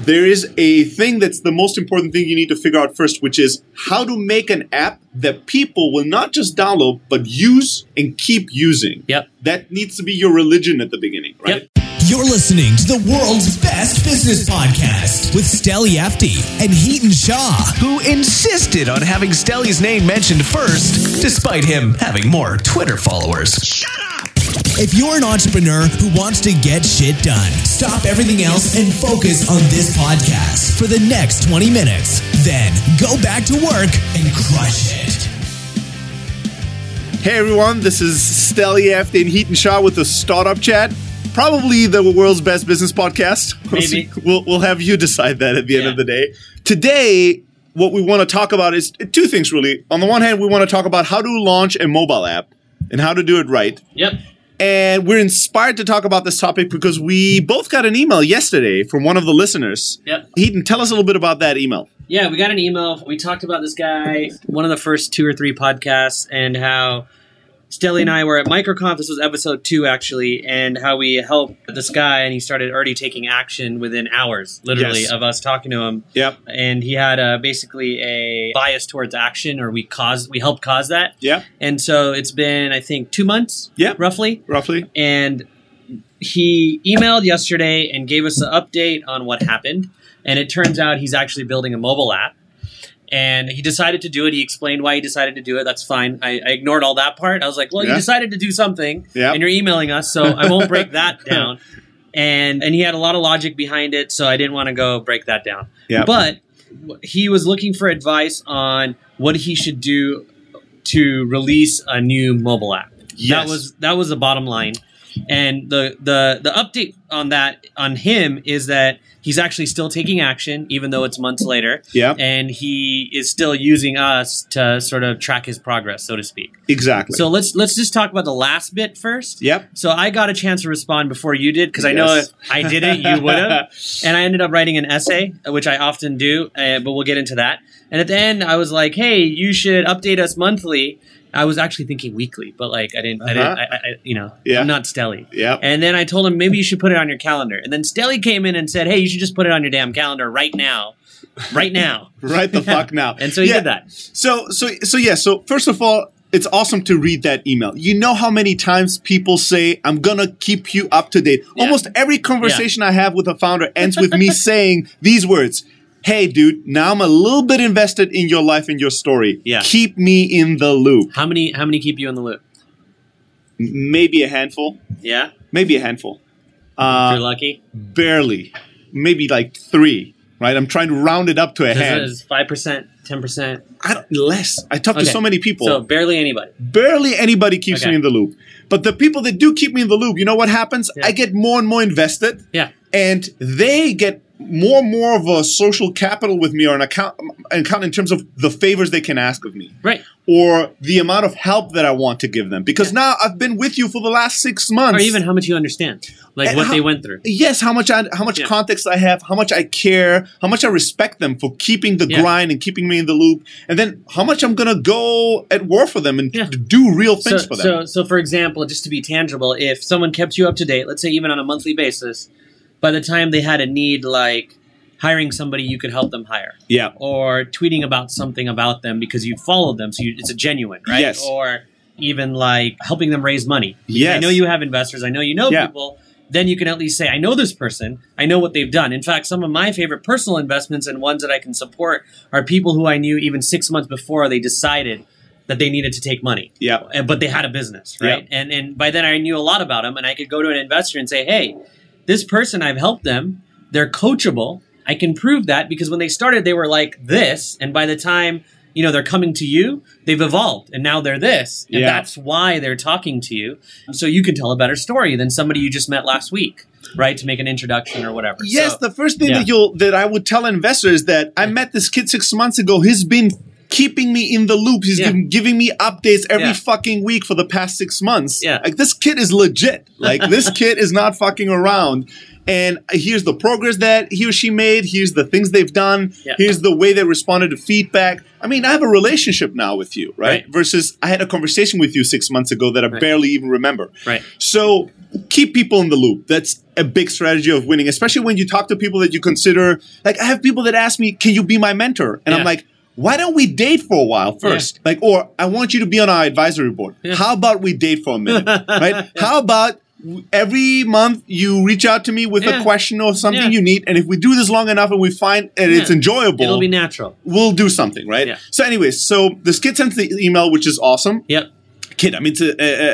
there is a thing that's the most important thing you need to figure out first, which is how to make an app that people will not just download, but use and keep using. Yep. That needs to be your religion at the beginning, right? Yep. You're listening to the world's best business podcast with Steli Efti and Heaton Shaw, who insisted on having Steli's name mentioned first, despite him having more Twitter followers. Shut up! If you're an entrepreneur who wants to get shit done, stop everything else and focus on this podcast for the next 20 minutes. Then go back to work and crush it. Hey everyone, this is Steli Efti and Heaton Shaw with the Startup Chat. Probably the world's best business podcast. Maybe. We'll have you decide that at the end of the day. Today, what we want to talk about is two things, really. On the one hand, we want to talk about how to launch a mobile app and how to do it right. Yep. And we're inspired to talk about this topic because we both got an email yesterday from one of the listeners. Yep. Heaton, tell us a little bit about that email. Yeah, we got an email. We talked about this guy, one of the first 2 or 3 podcasts, and how Steli and I were at MicroConf. This was episode 2, actually, and how we helped this guy, and he started already taking action within hours, literally, Yes. of us talking to him. Yep. And he had basically a bias towards action, or we helped cause that. Yeah. And so it's been, I think, 2 months, Yeah. roughly. And he emailed yesterday and gave us an update on what happened. And it turns out he's actually building a mobile app. And he decided to do it. He explained why he decided to do it. That's fine. I ignored all that part. I was like, well, you decided to do something, and you're emailing us, so I won't break that down. And he had a lot of logic behind it, so I didn't want to go break that down. Yep. But he was looking for advice on what he should do to release a new mobile app. Yes. That was the bottom line. And the update on that, on him, is that he's actually still taking action, even though it's months later. Yeah. And he is still using us to sort of track his progress, so to speak. Exactly. So let's just talk about the last bit first. Yep. So I got a chance to respond before you did, because I know if I didn't, you would have. And I ended up writing an essay, which I often do, but we'll get into that. And at the end, I was like, hey, you should update us monthly. I was actually thinking weekly, but like I'm not Steli. Yeah. And then I told him maybe you should put it on your calendar. And then Steli came in and said, hey, you should just put it on your damn calendar right now. Right now. Right the fuck now. And so he did that. So first of all, it's awesome to read that email. You know how many times people say, I'm going to keep you up to date. Yeah. Almost every conversation I have with a founder ends with me saying these words. Hey, dude, now I'm a little bit invested in your life and your story. Yeah. Keep me in the loop. How many keep you in the loop? Maybe a handful. Yeah? Maybe a handful. If you're lucky? Barely. Maybe like 3, right? I'm trying to round it up to a hand. Is 5%, 10%? Less. I talk to so many people. So barely anybody. Barely anybody keeps me in the loop. But the people that do keep me in the loop, you know what happens? Yeah. I get more and more invested. Yeah. And they get more and more of a social capital with me, or an account in terms of the favors they can ask of me. Right. Or the amount of help that I want to give them. Because now I've been with you for the last 6 months. Or even how much you understand. Like what they went through. Yes, how much context I have, how much I care, how much I respect them for keeping the grind and keeping me in the loop, and then how much I'm going to go at war for them and do real things for them. So for example, just to be tangible, if someone kept you up to date, let's say even on a monthly basis, by the time they had a need like hiring somebody you could help them hire. Yeah. Or tweeting about something about them because you followed them, so it's a genuine, right? Yes. Or even like helping them raise money. Yes. I know you have investors. I know you know people. Then you can at least say, I know this person. I know what they've done. In fact, some of my favorite personal investments and ones that I can support are people who I knew even 6 months before they decided that they needed to take money. Yeah. But they had a business, right? Yeah. And by then I knew a lot about them, and I could go to an investor and say, hey, this person, I've helped them. They're coachable. I can prove that because when they started, they were like this. And by the time, they're coming to you, they've evolved. And now they're this. And that's why they're talking to you. So you can tell a better story than somebody you just met last week, right? To make an introduction or whatever. Yes, the first thing that I would tell investors is that I met this kid 6 months ago. He's been keeping me in the loop. He's giving me updates every Yeah. fucking week for the past 6 months. Yeah. Like, this kid is legit. Like, this kid is not fucking around. And here's the progress that he or she made. Here's the things they've done. Yeah. Here's the way they responded to feedback. I mean, I have a relationship now with you, right? Right. Versus I had a conversation with you 6 months ago that I barely even remember. Right. So keep people in the loop. That's a big strategy of winning, especially when you talk to people that you consider. Like, I have people that ask me, can you be my mentor? And I'm like, why don't we date for a while first? Like, or I want you to be on our advisory board. How about we date for a minute, right? How about every month you reach out to me with a question or something you need, and if we do this long enough and we find that it's enjoyable, it'll be natural. We'll do something, right? Yeah. So anyways, so this kid sends the email, which is awesome. Yep. Kid, I mean, it's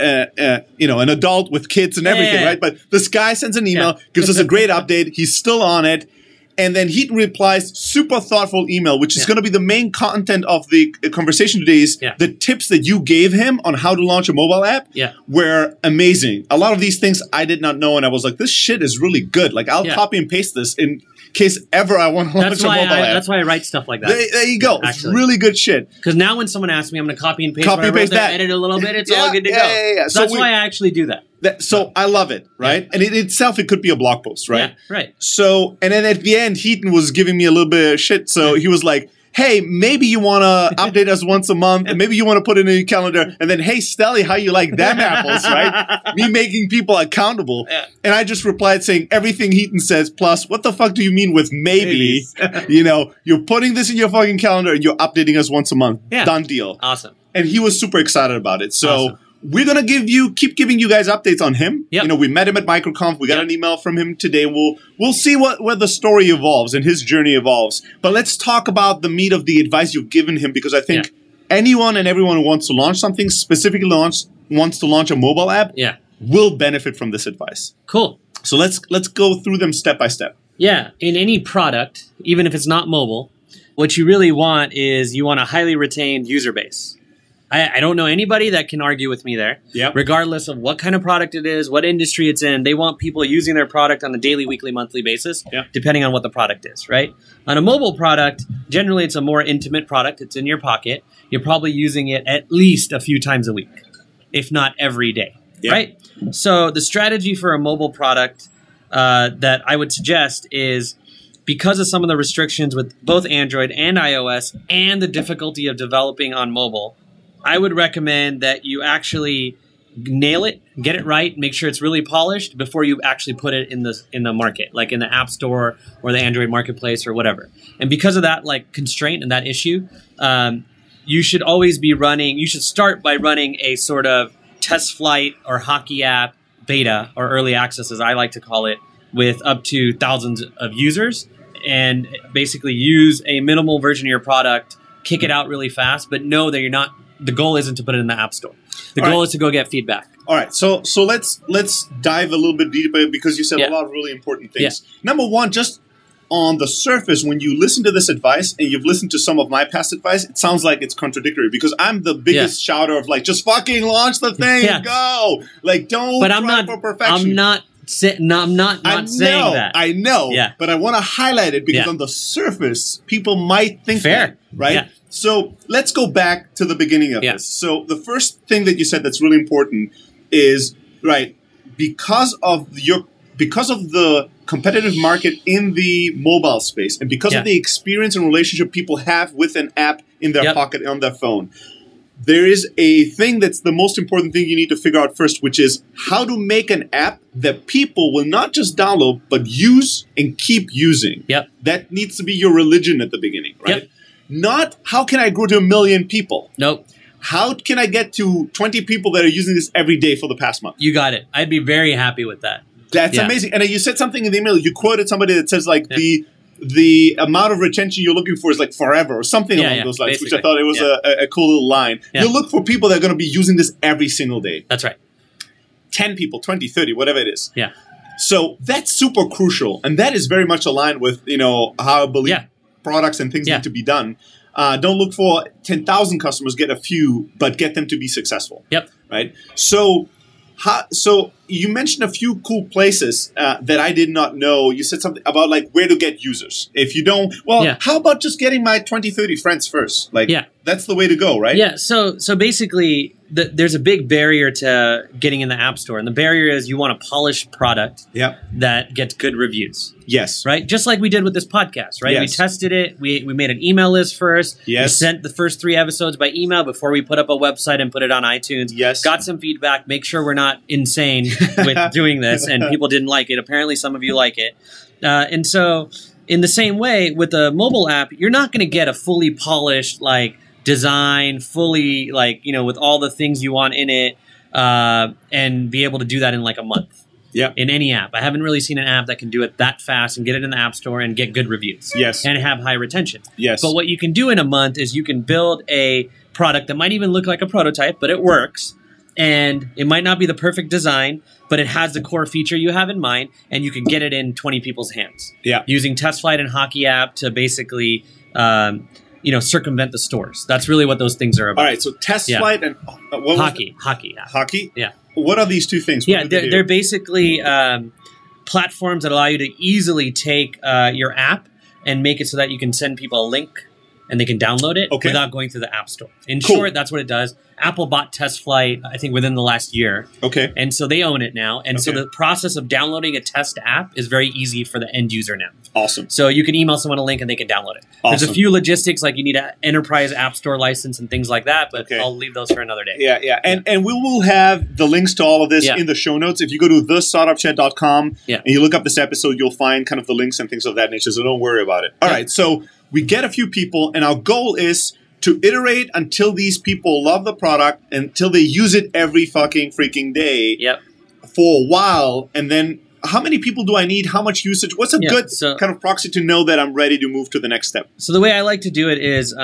an adult with kids and everything, right? But this guy sends an email, gives us a great update. He's still on it. And then Heaton replies, super thoughtful email, which is going to be the main content of the conversation today is the tips that you gave him on how to launch a mobile app were amazing. A lot of these things I did not know, and I was like, this shit is really good. Like, I'll copy and paste this in case ever I want to launch a mobile app. That's why I write stuff like that. There you go. It's really good shit. Because now when someone asks me, I'm going to copy and paste that, edit a little bit, it's all good to go. Yeah. So that's why I actually do that. So I love it, right? And it itself, it could be a blog post, right? Yeah, right. So, and then at the end, Heaton was giving me a little bit of shit. So he was like, hey, maybe you want to update us once a month, and maybe you want to put it in your calendar. And then, hey, Stelly, how you like them apples, right? Me making people accountable. Yeah. And I just replied saying, everything Heaton says, plus, what the fuck do you mean with maybe? You're putting this in your fucking calendar and you're updating us once a month. Yeah. Done deal. Awesome. And he was super excited about it. So we're going to keep giving you guys updates on him. Yep. We met him at MicroConf. We got an email from him today. We'll see where the story evolves and his journey evolves. But let's talk about the meat of the advice you've given him, because I think anyone and everyone who wants to launch something, specifically wants to launch a mobile app, will benefit from this advice. Cool. So let's go through them step by step. Yeah. In any product, even if it's not mobile, what you really want is you want a highly retained user base. I don't know anybody that can argue with me there. Yep. Regardless of what kind of product it is, what industry it's in, they want people using their product on a daily, weekly, monthly basis, depending on what the product is, right? On a mobile product, generally it's a more intimate product. It's in your pocket. You're probably using it at least a few times a week, if not every day, right? So the strategy for a mobile product that I would suggest is, because of some of the restrictions with both Android and iOS and the difficulty of developing on mobile, I would recommend that you actually nail it, get it right, make sure it's really polished before you actually put it in the market, like in the App Store or the Android Marketplace or whatever. And because of that constraint and that issue, you should always be running. You should start by running a sort of test flight or hockey app beta, or early access as I like to call it, with up to thousands of users, and basically use a minimal version of your product, kick it out really fast, but know that you're not. The goal isn't to put it in the App Store. The goal is to go get feedback. All right. So let's dive a little bit deeper, because you said a lot of really important things. Yeah. Number one, just on the surface, when you listen to this advice and you've listened to some of my past advice, it sounds like it's contradictory, because I'm the biggest shouter of just fucking launch the thing, go. Don't try for perfection. I'm not saying that. I know. Yeah. But I want to highlight it because on the surface, people might think that, right? Yeah. So let's go back to the beginning of this. So the first thing that you said that's really important is, because of the competitive market in the mobile space, and because of the experience and relationship people have with an app in their pocket on their phone, there is a thing that's the most important thing you need to figure out first, which is how to make an app that people will not just download, but use and keep using. Yep. That needs to be your religion at the beginning, right? Yep. Not how can I grow to 1 million people? Nope. How can I get to 20 people that are using this every day for the past month? You got it. I'd be very happy with that. That's amazing. And you said something in the email. You quoted somebody that says the amount of retention you're looking for is forever or something along those lines, basically. Which I thought it was a cool little line. Yeah. You look for people that are going to be using this every single day. That's right. 10 people, 20, 30, whatever it is. Yeah. So that's super crucial. And that is very much aligned with, how I believe products and things need to be done. Don't look for 10,000 customers, get a few, but get them to be successful. Yep. Right? So you mentioned a few cool places that I did not know. You said something about like where to get users. If you don't, how about just getting my 20, 30 friends first? Like, that's the way to go, right? Yeah. So basically, there's a big barrier to getting in the App Store. And the barrier is you want a polished product that gets good reviews. Yes. Right? Just like we did with this podcast, right? Yes. We tested it. We made an email list first. Yes. We sent the first 3 episodes by email before we put up a website and put it on iTunes. Yes. Got some feedback. Make sure we're not insane with doing this. And people didn't like it. Apparently, some of you like it. And so in the same way, with the mobile app, you're not going to get a fully polished, like, design, fully, like, you know, with all the things you want in it, and be able to do that in like a month. In any app. I haven't really seen an app that can do it that fast and get it in the App Store and get good reviews. Yes. And have high retention. Yes. But what you can do in a month is you can build a product that might even look like a prototype, but it works. And it might not be the perfect design, but it has the core feature you have in mind, and you can get it in 20 people's hands. Using TestFlight and Hockey app to basically circumvent the stores. That's really what those things are about. All right, so TestFlight and what Hockey app. Hockey? Yeah. What are these two things? They're basically platforms that allow you to easily take your app and make it so that you can send people a link and they can download it without going through the App Store. In short, that's what it does. Apple bought TestFlight, I think, within the last year. And so they own it now. And so the process of downloading a test app is very easy for the end user now. Awesome. So you can email someone a link and they can download it. Awesome. There's a few logistics, like you need an enterprise app store license and things like that, but I'll leave those for another day. Yeah. And we will have the links to all of this in the show notes. If you go to thestartupchat.com and you look up this episode, you'll find kind of the links and things of that nature. So don't worry about it. All right. So we get a few people, and our goal is to iterate until these people love the product, until they use it every fucking freaking day for a while. And then how many people do I need? How much usage? What's a good kind of proxy to know that I'm ready to move to the next step? So the way I like to do it is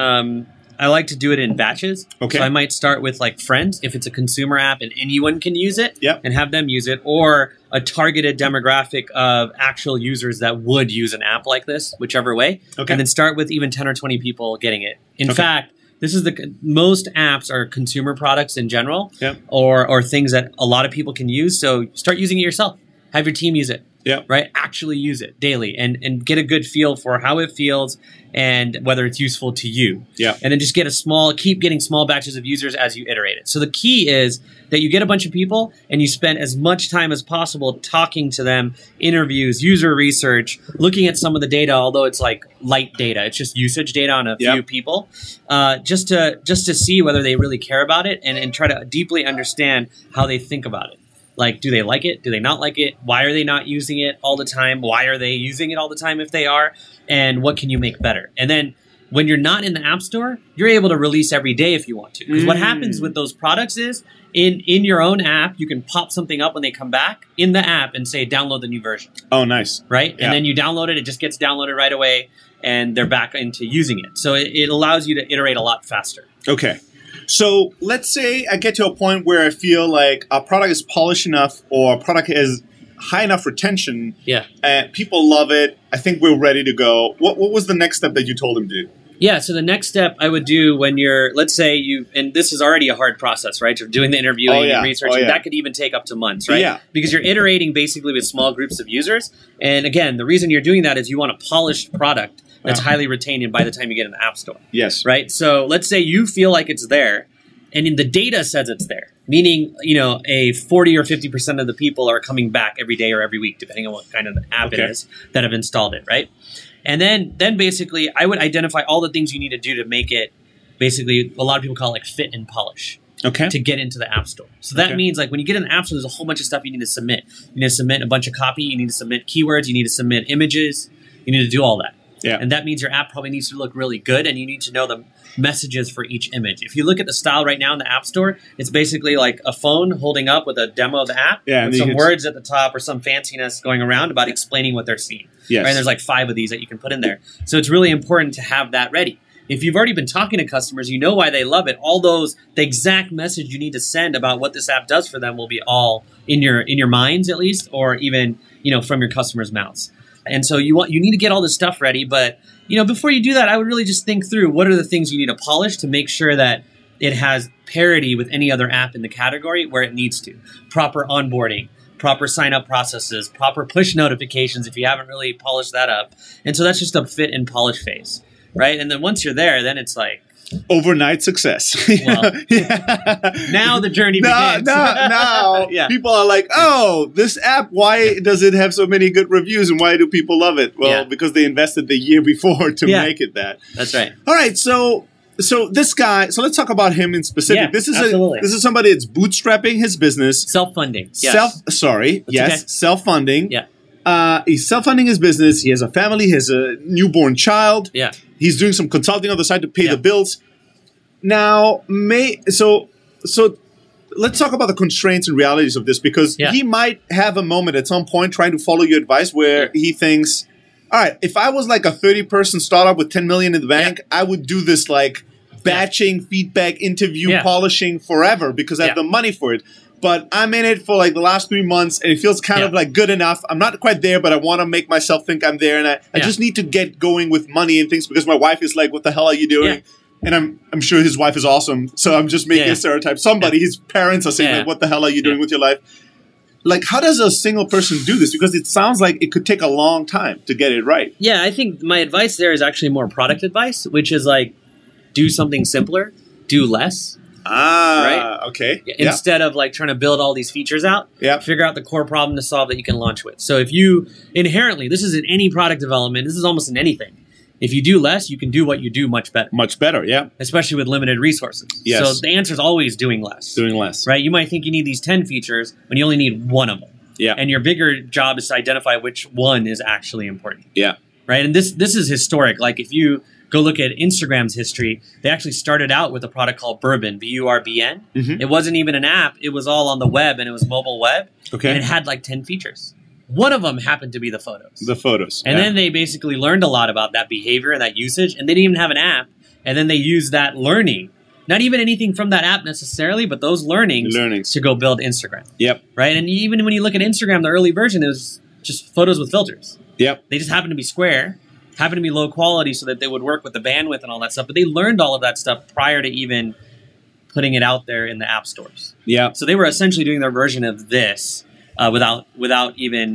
I like to do it in batches. So I might start with like friends, if it's a consumer app and anyone can use it, and have them use it, or a targeted demographic of actual users that would use an app like this, whichever way. And then start with even 10 or 20 people getting it. In fact, this is most apps are consumer products in general, or things that a lot of people can use. So start using it yourself. Have your team use it. Right? Actually use it daily and get a good feel for how it feels and whether it's useful to you. And then just keep getting small batches of users as you iterate it. So the key is that you get a bunch of people and you spend as much time as possible talking to them, interviews, user research, looking at some of the data, although it's like light data. It's just usage data on a few people, just to see whether they really care about it and try to deeply understand how they think about it. Like, do they like it? Do they not like it? Why are they not using it all the time? Why are they using it all the time if they are? And what can you make better? And then when you're not in the App Store, you're able to release every day if you want to. Because what happens with those products is in your own app, you can pop something up when they come back in the app and say, download the new version. Oh, nice. Right? And then you download it. It just gets downloaded right away and they're back into using it. So it allows you to iterate a lot faster. Okay. So let's say I get to a point where I feel like a product is polished enough or a product has high enough retention. And people love it. I think we're ready to go. What was the next step that you told them to do? Yeah, so the next step I would do when let's say and this is already a hard process, right? You're doing the interviewing and researching. That could even take up to months, right? Because you're iterating basically with small groups of users. And again, the reason you're doing that is you want a polished product that's highly retained by the time you get in the App Store. Right? So let's say you feel like it's there, and in the data says it's there, meaning, a 40 or 50% of the people are coming back every day or every week, depending on what kind of app it is that have installed it, right? And then basically I would identify all the things you need to do to make it, basically, a lot of people call it like fit and polish. To get into the App Store. So that means like when you get in the App Store, there's a whole bunch of stuff you need to submit. You need to submit a bunch of copy. You need to submit keywords. You need to submit images. You need to do all that. And that means your app probably needs to look really good, and you need to know the messages for each image. If you look at the style right now in the App Store, it's basically like a phone holding up with a demo of the app with some words at the top or some fanciness going around about explaining what they're seeing. Right? And there's like 5 of these that you can put in there. So it's really important to have that ready. If you've already been talking to customers, you know why they love it. All the exact message you need to send about what this app does for them will be all in your minds, at least, or even from your customers' mouths. And so you need to get all this stuff ready. But before you do that, I would really just think through what are the things you need to polish to make sure that it has parity with any other app in the category where it needs to. Proper onboarding, proper sign-up processes, proper push notifications if you haven't really polished that up. And so that's just a fit and polish phase, right? And then once you're there, then it's like, overnight success. Well, now the journey begins. Now Yeah. people are like, oh, this app, why does it have so many good reviews and why do people love it? Well, because they invested the year before to make it that. That's right. All right, so this guy, so let's talk about him in specific. Yeah, this is absolutely. somebody that's bootstrapping his business. Self-funding. Yes. Self-funding. Yeah. He's self-funding his business. He has a family. He has a newborn child. Yeah. He's doing some consulting on the side to pay the bills. Now, so let's talk about the constraints and realities of this, because he might have a moment at some point trying to follow your advice where he thinks, all right, if I was like a 30-person startup with 10 million in the bank, I would do this like batching, feedback, interview, polishing forever because I have the money for it. But I'm in it for like the last 3 months and it feels kind of like good enough. I'm not quite there, but I want to make myself think I'm there. And I just need to get going with money and things because my wife is like, what the hell are you doing? Yeah. And I'm sure his wife is awesome. So I'm just making a stereotype. Somebody, his parents are saying, like, what the hell are you doing with your life? Like, how does a single person do this? Because it sounds like it could take a long time to get it right. Yeah, I think my advice there is actually more product advice, which is like, do something simpler, do less. Right? Okay. Instead of like trying to build all these features out, figure out the core problem to solve that you can launch with. So if you inherently, this is in any product development, this is almost in anything. If you do less, you can do what you do much better. Much better, yeah. Especially with limited resources. Yes. So the answer is always doing less. Doing less. Right? You might think you need these 10 features when you only need one of them. Yeah. And your bigger job is to identify which one is actually important. Yeah. Right? And this is historic. Like if you go look at Instagram's history, they actually started out with a product called Burbn, B-U-R-B-N. Mm-hmm. It wasn't even an app. It was all on the web, and it was mobile web. Okay. And it had like 10 features. One of them happened to be the photos. The photos. And then they basically learned a lot about that behavior and that usage, and they didn't even have an app. And then they used that learning, not even anything from that app necessarily, but those learnings to go build Instagram. Yep. Right? And even when you look at Instagram, the early version, it was just photos with filters. Yep. They just happened to be square. Happened to be low quality so that they would work with the bandwidth and all that stuff. But they learned all of that stuff prior to even putting it out there in the app stores. Yeah. So they were essentially doing their version of this without even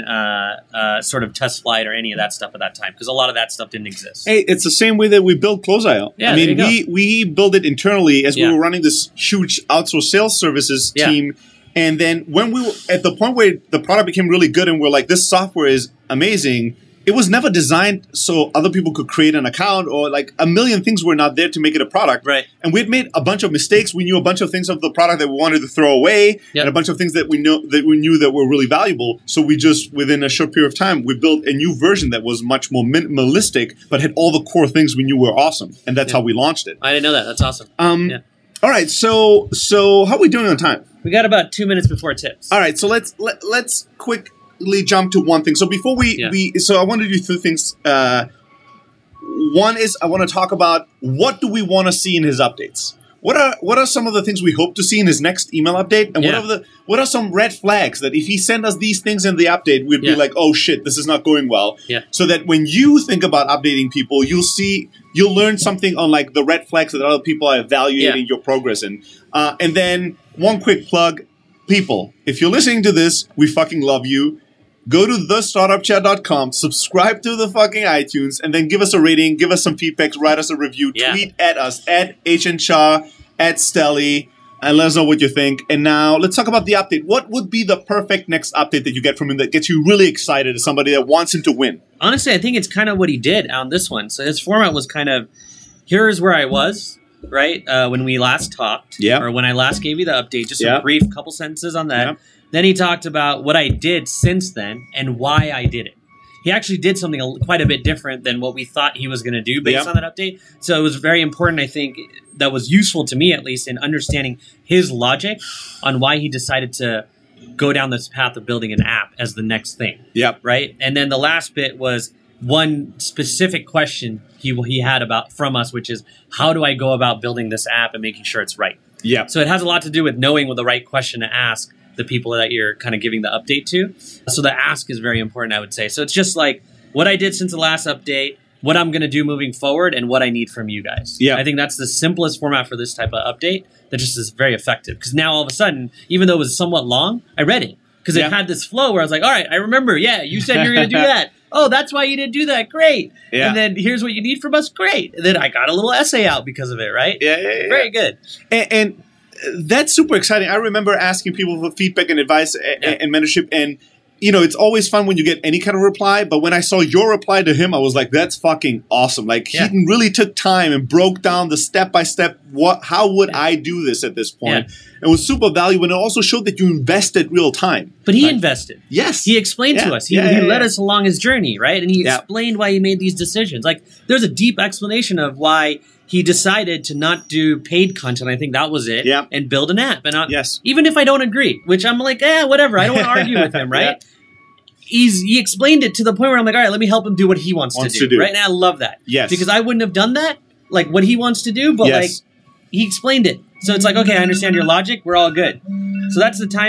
sort of test flight or any of that stuff at that time, because a lot of that stuff didn't exist. Hey, it's the same way that we build Close.io. Yeah, I mean, we built it internally as we were running this huge outsourced sales services team. And then when we were at the point where the product became really good and we're like, this software is amazing, it was never designed so other people could create an account, or like a million things were not there to make it a product. Right. And we had made a bunch of mistakes. We knew a bunch of things of the product that we wanted to throw away, and a bunch of things that we knew that were really valuable. So we just, within a short period of time, we built a new version that was much more minimalistic, but had all the core things we knew were awesome. And that's how we launched it. I didn't know that. That's awesome. All right. So how are we doing on time? We got about 2 minutes before tips. All right. So let's quickly jump to one thing. So before so I want to do two things. One is I want to talk about what do we want to see in his updates. What are some of the things we hope to see in his next email update? And what are some red flags that if he sent us these things in the update, we'd be like, oh shit, this is not going well. Yeah. So that when you think about updating people, you'll learn something on like the red flags that other people are evaluating your progress in. And then one quick plug. People, if you're listening to this, we fucking love you. Go to thestartupchat.com, subscribe to the fucking iTunes, and then give us a rating, give us some feedback, write us a review, tweet at us, at HNShaw, at Stelly, and let us know what you think. And now let's talk about the update. What would be the perfect next update that you get from him that gets you really excited as somebody that wants him to win? Honestly, I think it's kind of what he did on this one. So his format was kind of, here's where I was, right, when we last talked, or when I last gave you the update, just a brief couple sentences on that. Then he talked about what I did since then and why I did it. He actually did something quite a bit different than what we thought he was going to do based on that update. So it was very important, I think, that was useful to me at least in understanding his logic on why he decided to go down this path of building an app as the next thing. Right? And then the last bit was one specific question he had from us, which is, how do I go about building this app and making sure it's right? So it has a lot to do with knowing what the right question to ask the people that you're kind of giving the update to. So the ask is very important, I would say. So it's just like what I did since the last update, what I'm going to do moving forward, and what I need from you guys. I think that's the simplest format for this type of update that just is very effective. Because now all of a sudden, even though it was somewhat long, I read it. Because it had this flow where I was like, all right, I remember. Yeah, you said you were going to do that. Oh, that's why you didn't do that. Great. Yeah. And then here's what you need from us. Great. And then I got a little essay out because of it, right? Yeah. Very good. And that's super exciting. I remember asking people for feedback and advice and mentorship, and it's always fun when you get any kind of reply, but when I saw your reply to him, I was like, that's fucking awesome. Like, Heaton really took time and broke down the step-by-step, how would I do this at this point? It was super valuable, and it also showed that you invested real time. But he invested. Yes. He explained to us. He led us along his journey, right? And he explained why he made these decisions. Like, there's a deep explanation of why he decided to not do paid content. I think that was it. Yeah. And build an app. And even if I don't agree, which I'm like, whatever. I don't want to argue with him, right? He explained it to the point where I'm like, all right, let me help him do what he wants to do. Right? And I love that. Yes. Because I wouldn't have done that, like what he wants to do, but like he explained it. So it's like, okay, I understand your logic. We're all good. So that's the time.